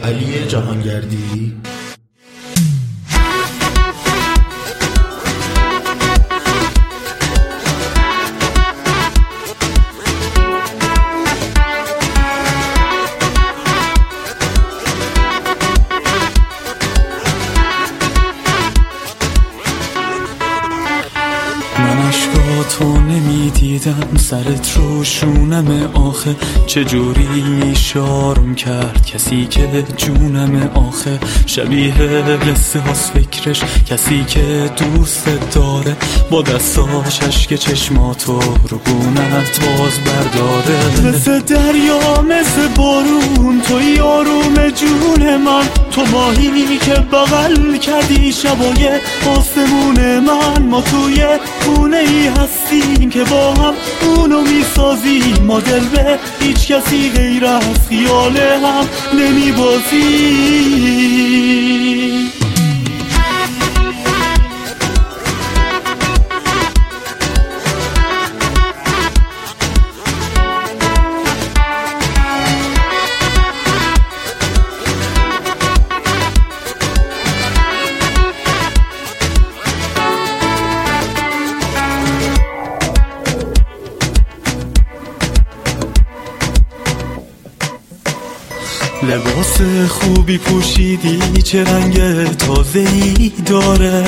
علی جهانگردی. من عشقاتو نمیدیدم، سرت رو شونم آخه چجوری میشارم کرد کسی که جونم آخه شبیه قصه هاست فکرش، کسی که دوست داره با دستاش اشک چشماتو رو گونت باز برداره. مثل دریا مثل بارون توی آروم جون من، تو ماهی که بغل کردی شبای آسمون من. ما توی خونه ای هستیم که با هم اونو میسازیم، ما دل به هیچ کسی غیر از خیال هم نمیبازیم. لباس خوبی پوشیدی، چه رنگ تازه‌ای داره،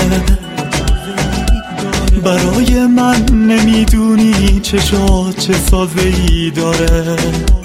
برای من نمیدونی چشات چه سازه‌ای داره.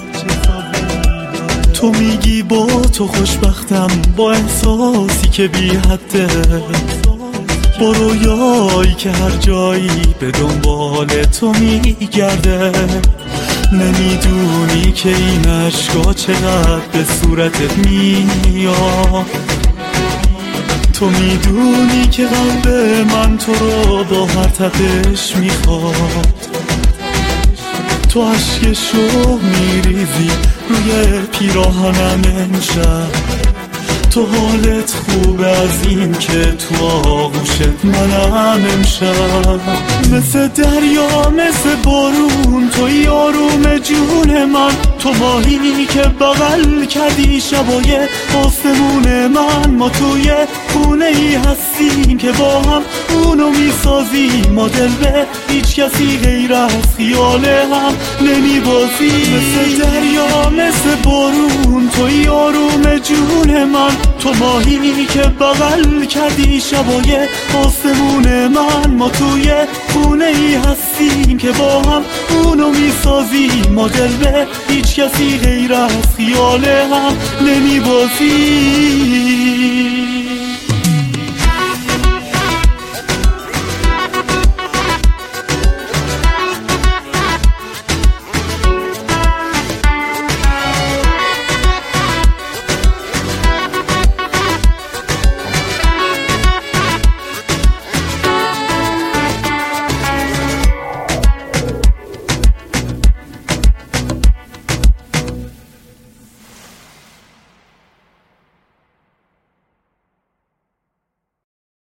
تو میگی با تو خوشبختم، با احساسی که بی حده، با رویایی که هر جایی به دنبال تو میگرده. نمیدونی که این عشقا چقدر به صورتت میاد، تو میدونی که قلب من تو رو با هر تپش میخواد. تو عشقشو میریزی روی پیراهنم امشب، تو حالت خوبه از این که تو آغوشت منم امشب. مثل دریا مثل بارون توی آروم جون من، تو ماهی که بغل کردی شبای آسمون من. ما توی خونه ای هستیم که با هم اونو میسازیم، ما دل به هیچ کسی غیر از خیال هم نمیبازیم. مثل دریا مثل بارون توی آروم جون من، تو ماهی که بغل کردی شبای آسمون من. ما توی خونه ای هستیم که با هم اونو میسازیم، ما دل به هیچ کسی غیر از خیال هم نمیبازیم.